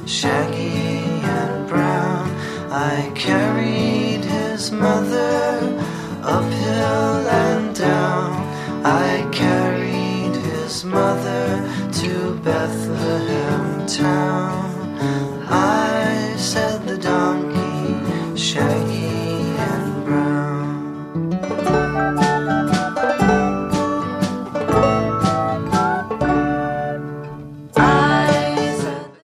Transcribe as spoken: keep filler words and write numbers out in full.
shaggy and brown. I carried his mother uphill and down. I carried his mother to Bethlehem town.